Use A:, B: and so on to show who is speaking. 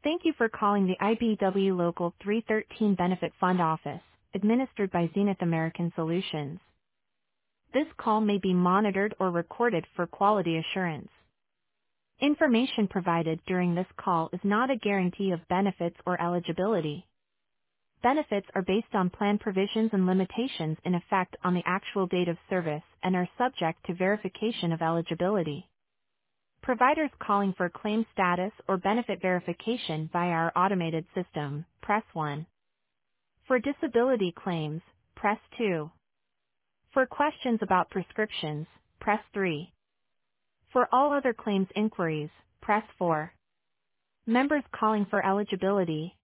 A: Thank you for calling the IBW Local 313 Benefit Fund Office, administered by Zenith American Solutions. This call may be monitored or recorded for quality assurance. Information provided during this call is not a guarantee of benefits or eligibility. Benefits are based on plan provisions and limitations in effect on the actual date of service and are subject to verification of eligibility. Providers calling for claim status or benefit verification via our automated system, press 1. For disability claims, press 2. For questions about prescriptions, press 3. For all other claims inquiries, press 4. Members calling for eligibility,